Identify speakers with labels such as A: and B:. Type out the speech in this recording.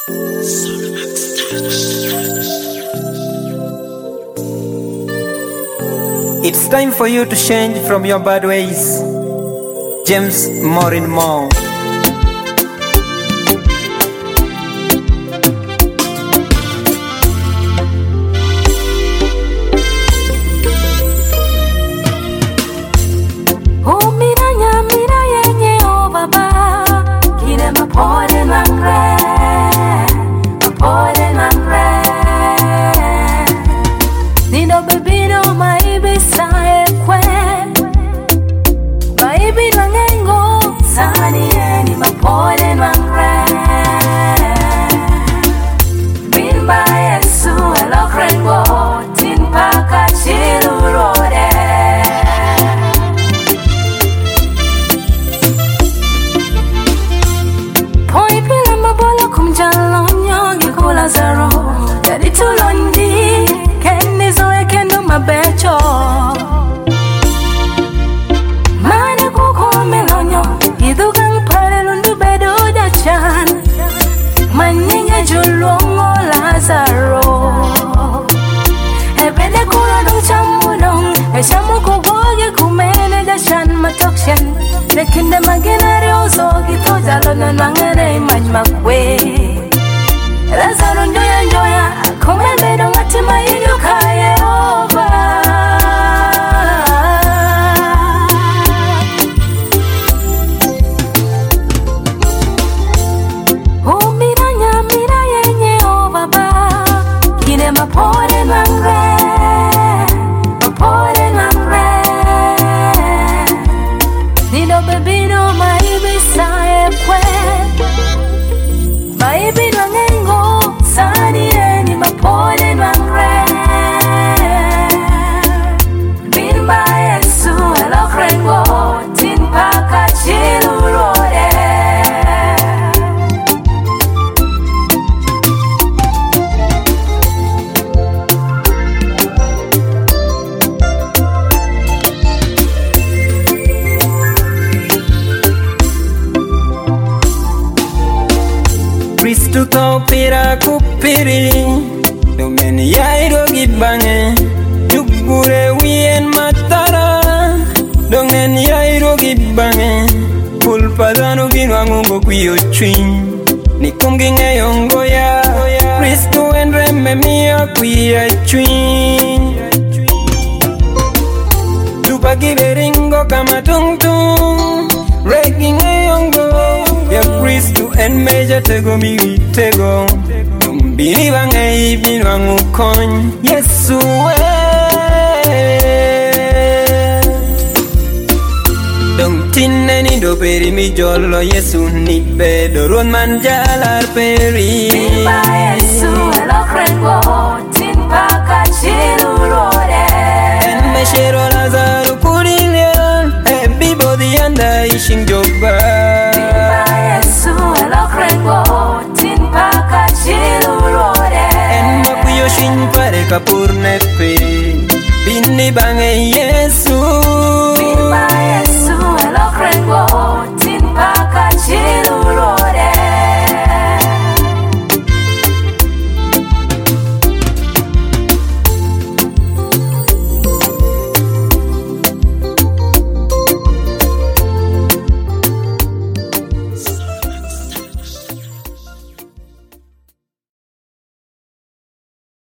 A: It's time for you to change from your bad ways. James Morin Moore.
B: Jadi tulondi kendi zoe kendo mabecho Mane kuko melonyo idugang pale lundu bedo dachan Manyenye julongo Lazaro Ebede kuro dong chamudong Echamu kuboge kumene dachan matokshen Nekinde magenari ozo gito jalonan mangere majmakwe Lazaro njoya kumebe donga tima inyuka Yehova Mira yenye Yehova ba Kine mapore nangre Nido bebino maibisa ekwe Maibino ngengo Sani eni mapole mangre Bimba Yesu elokrengo Tin paka chilurore
A: Kristu to pira kupiri Domeni yairo gibange Jugure wien matara Dongen yairo gibange Pulpadano ginwangungo kuyo chwin Nikumgi ngeyongo ya Kristu enreme miya kuya chwin Dupa giberingo kama tungtung Regi ngeyongo Ya Kristu en meja tego miwi tego Bini bange ibini wangu kony Yesu Dong tinne ni do peri mi jolo Yesu ni bedo Ruan manjalar peri
B: Bimba Yesu elokrengo Tin paka chilurore
A: En meshero Lazaro kurilian Everybody anda ishing joba En makuyo shin pare kapur nepe Bini bange ye